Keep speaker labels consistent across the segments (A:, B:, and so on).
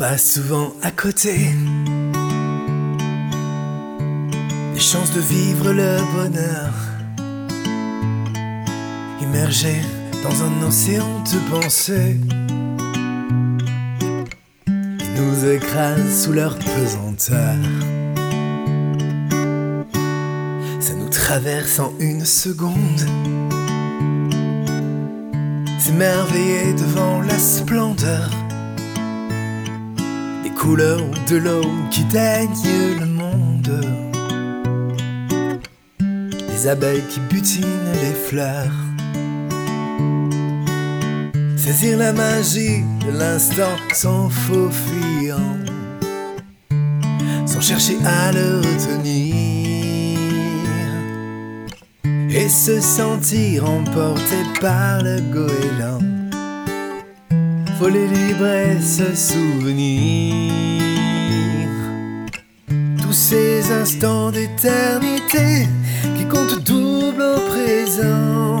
A: passe souvent à côté des chances de vivre le bonheur, immergé dans un océan de pensées qui nous écrase sous leur pesanteur. Ça nous traverse en une seconde, s'émerveiller devant la splendeur des couleurs de l'eau qui daigne le monde, des abeilles qui butinent les fleurs, saisir la magie de l'instant sans faux-fuyant, sans chercher à le retenir, et se sentir emporté par le goéland, voler libre et se souvenir tous ces instants d'éternité qui comptent double au présent,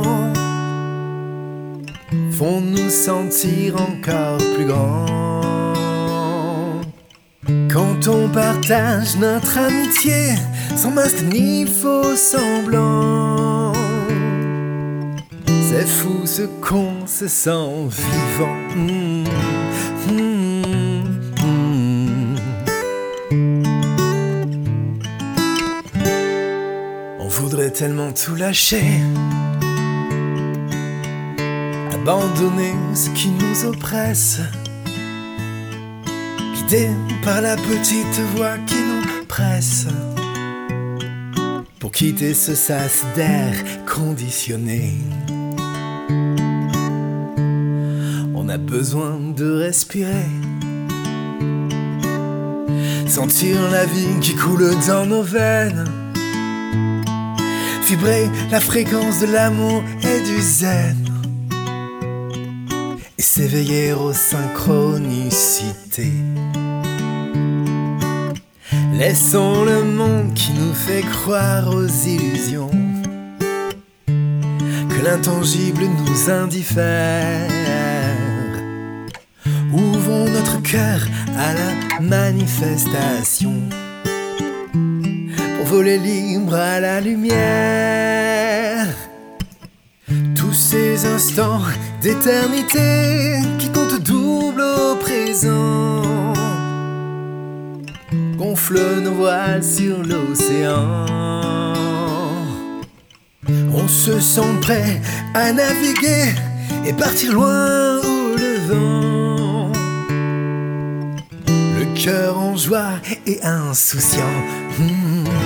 A: font nous sentir encore plus grands. Quand on partage notre amitié sans masque ni faux semblant, c'est fou ce qu'on se sent vivant. On voudrait tellement tout lâcher, abandonner ce qui nous oppresse, guidé par la petite voix qui nous presse, pour quitter ce sas d'air conditionné. On a besoin de respirer, sentir la vie qui coule dans nos veines, vibrer la fréquence de l'amour et du zen, et s'éveiller aux synchronicités. Laissons le monde qui nous fait croire aux illusions, que l'intangible nous indiffère. Ouvrons notre cœur à la manifestation, pour voler libre à la lumière. Tous ces instants d'éternité qui comptent double au présent, gonfle nos voiles sur l'océan. On se sent prêt à naviguer et partir loin au levant, le cœur en joie et insouciant.